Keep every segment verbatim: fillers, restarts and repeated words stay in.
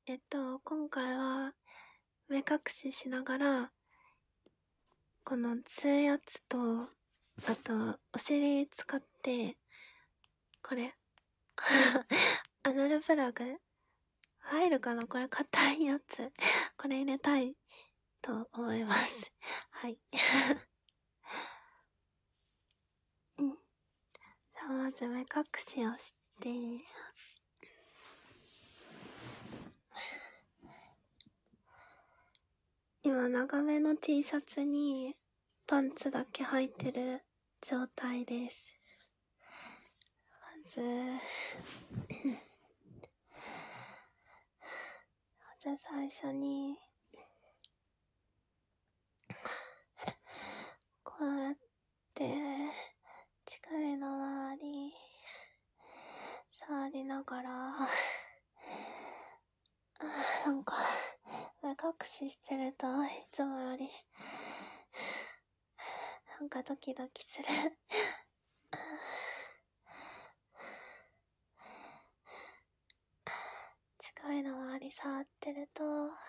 えっと、今回は目隠ししながら、この吸うやつと、あと、お尻使って、これ、アナルプラグ入るかな？これ硬いやつ。これ入れたいと思います。はい。うん。じゃあまず目隠しをして、今長めの T シャツにパンツだけ履いてる状態です。まず、まず最初に、こうやって、乳首の周り、触りながら、なんか、目隠ししてると、いつもより、なんかドキドキする。乳首の周り触ってると、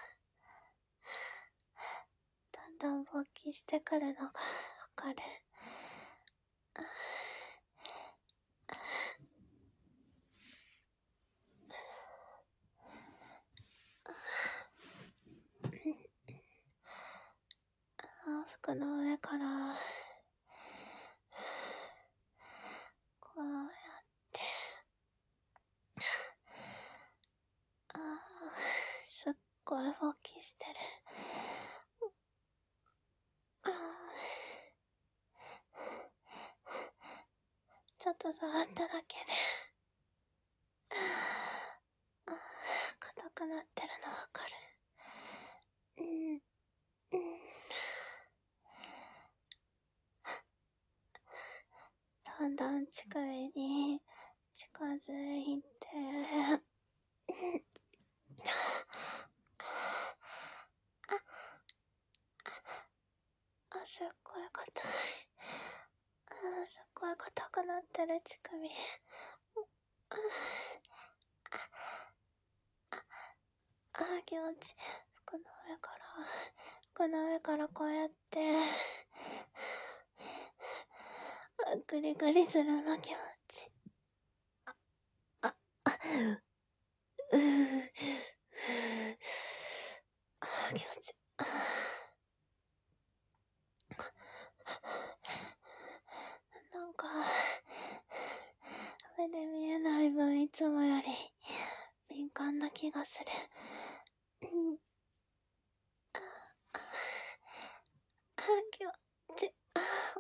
だんだん勃起してくるのがわかる。服の上から、こうやって、あー、すっごい勃起してる。あー、ちょっと触っただけで、あー、硬くなってるのわかる。うん、うん。だんだん乳首に近づいて、あ、すっごい硬い。あ、すっごい硬くなってる乳首。あ、気持ちいい。服の上から、服の上からこうやって、グリグリするの気持ちいい。あ、あ、うー、あ、気持ちいい。なんか、目で見えない分いつもより敏感な気がする。うん。あ、あ、気持ちいい。あ、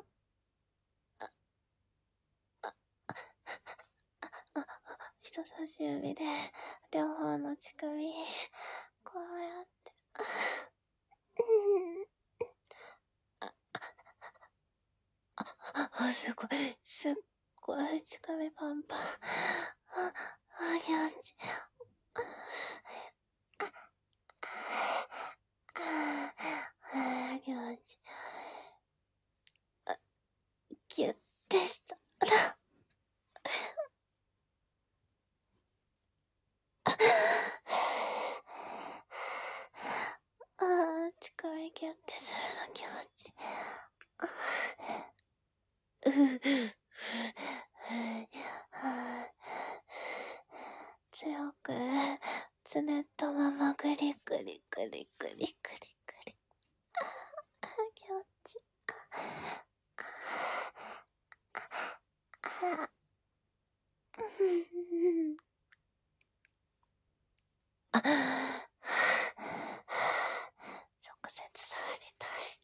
あ、あ、あ、人差し指で両方の乳首、こうやって、あ、あ、あ、すごい、すっごい乳首パンパン。あ、あ、気持ちいい。あ、気持ちいい。あ、ギュッてした。ああ、乳首ギュッてするの気持ちいい。うふ強くつねったままグリグリグリグリグリグリ。ああ、気持ちいい。ああ、あ、直接触りたい。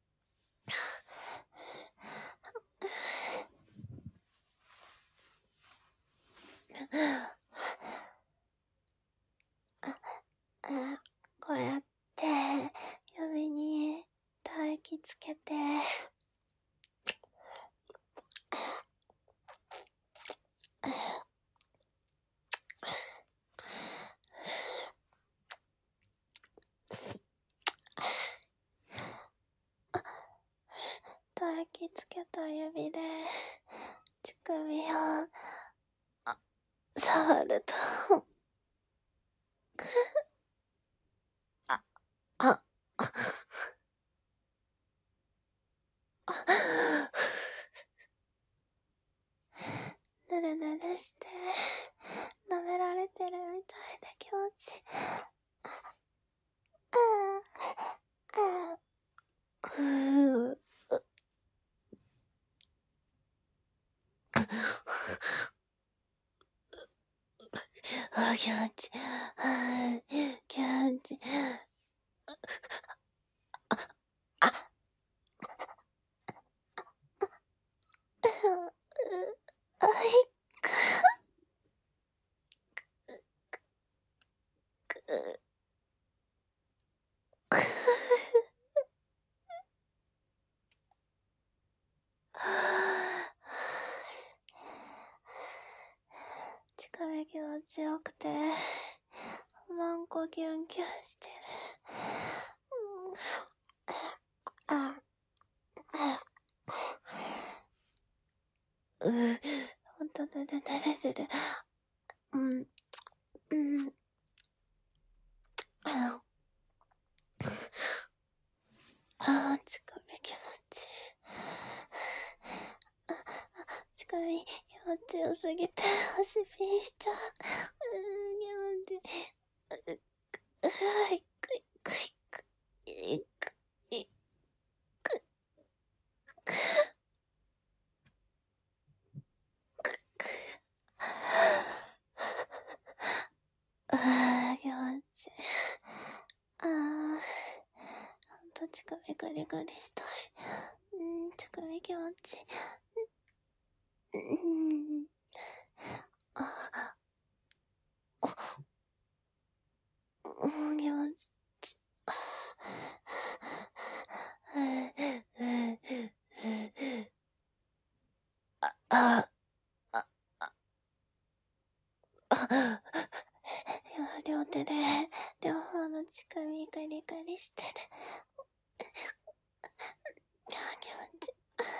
あ、こうやって指に唾液つけて、唾液つけた指で乳首を触ると気持ちいい。くー。あ、気持ちいい。あ、気持ちいい。あ、あいく。力気持ちよくて、マンコキュンキュンしてる。あ、う、ほんとぬるぬるする。うん、うん。ああ、力気持ちいい。力気持ちよすぎて、足ピンしちゃう。うん、気持ちいい。う、う、いくいくいく。いくいくく。ああ、気持ちいい。ああ、ほんと乳首ガリガリしたい。うん、乳首気持ちいい。うん。ああ、うん、気持ちいい。あ、あ、あ、あ、今両手で両方の乳首ガリガリしてる。あ、気持ちいい。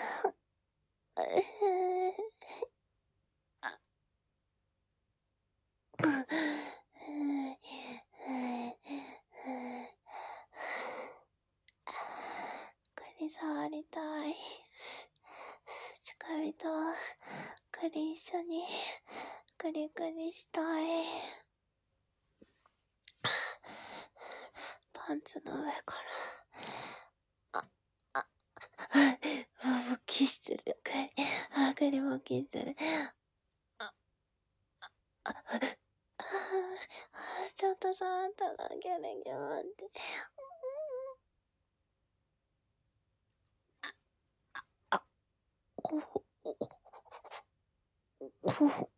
あ、栗触りたい。乳首と栗一緒にグリグリしたい。パンツの上から。あ、あ、あ、もうキスする。あ、グリもキスする。あ、あ、あ、ちょっと触っただけで気持ちいい。あ、こう、こう。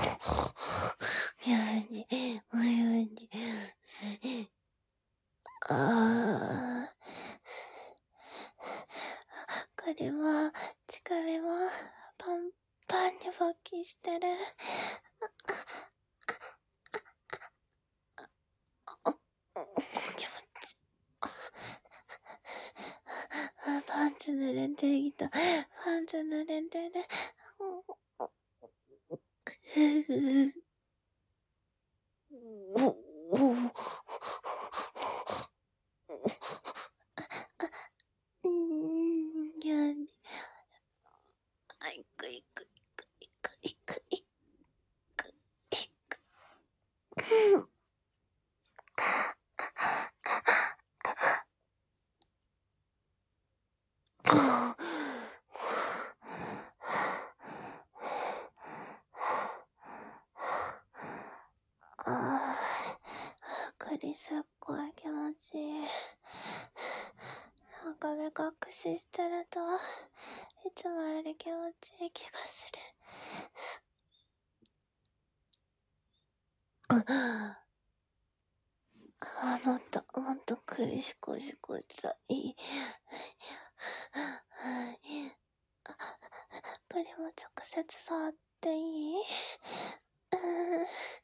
よし、およし。ああ。これも、乳首も、パンパンに勃起してる。気持ちいい。パンツ濡れてきた。パンツ濡れてる。うん、やん。あ、いくいくいくいくいくいくいく。うん。ああ、これすっごい気持ちいい。なんか目隠ししてると、いつもより気持ちいい気がする。ああ、もっと、もっと苦しこしこしたい。これも直接触っていい？うん。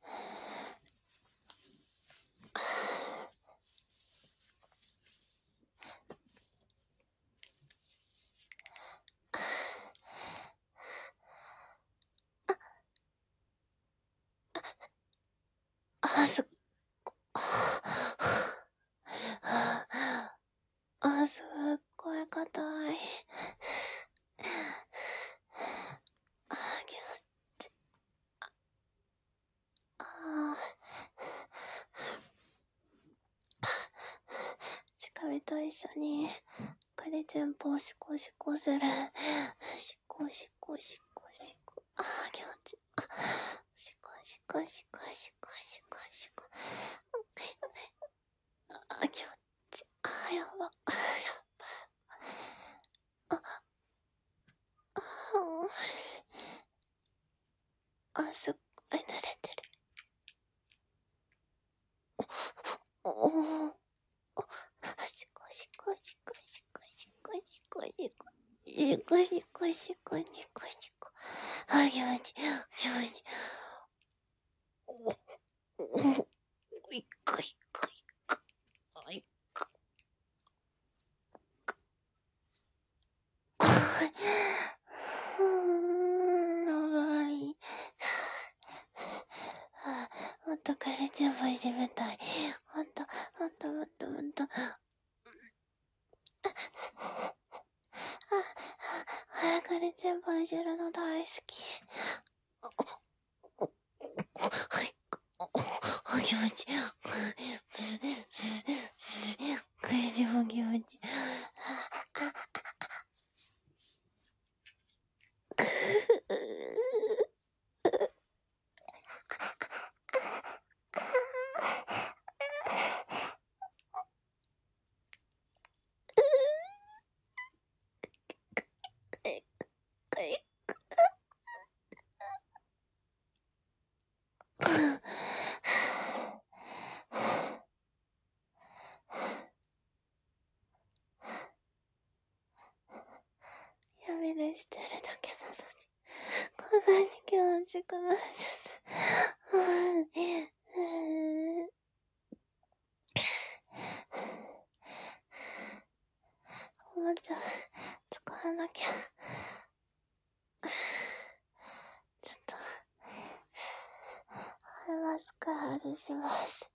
あ、すっご、あ、すっごい硬い。あ、気持ちいい。あ、 いと一緒にこれ全部おしっこおしっこする。しっこおしっこおしっこおしっこ。あー気持ちいい。あ、おしっこおしっこおしっこおしっこおしっこおしっこ。あー気持ちいい。あーやば。あーやば。あ、あーあ、すっごい慣れてる。おおおおしっこしっこしっこしっこしっこしっこしっこしっこしっこしっこしっこしっこ。あ、気持ちいい気持ちいい。おおおいっかいっかいっかあいっか。ふーん、やばい。あ、もっとこれ全部いじめたい。もっともっともっともっと。あ、あ、これ全部いじるの大好き。はい。あ、気持ちいい。これでも気持ちいい。闇でしてるだけなのにこんなに気持ちよくなっちゃった。おもちゃ使わなきゃ。ちょっとマスク外します。